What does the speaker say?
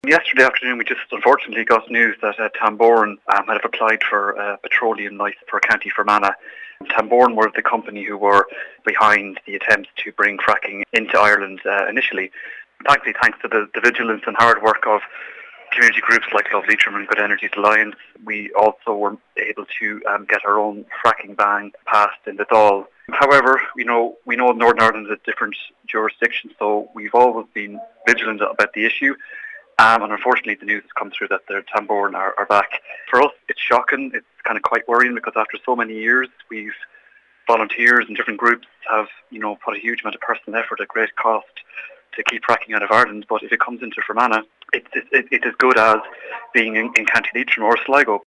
Yesterday afternoon we just unfortunately got news that Tambourne had applied for a petroleum licence for County Fermanagh. Tambourne were the company who were behind the attempts to bring fracking into Ireland initially. Thankfully, thanks to the vigilance and hard work of community groups like Love Leitrim and Good Energies Alliance, we also were able to get our own fracking ban passed in the Dáil. However, we know Northern Ireland is a different jurisdiction, so we've always been vigilant about the issue. And unfortunately, the news has come through that the Tambourne are back. For us, it's shocking. It's kind of quite worrying because after so many years, volunteers and different groups have, put a huge amount of personal effort at great cost to keep fracking out of Ireland. But if it comes into Fermanagh, it's as good as being in County Leitrim or Sligo.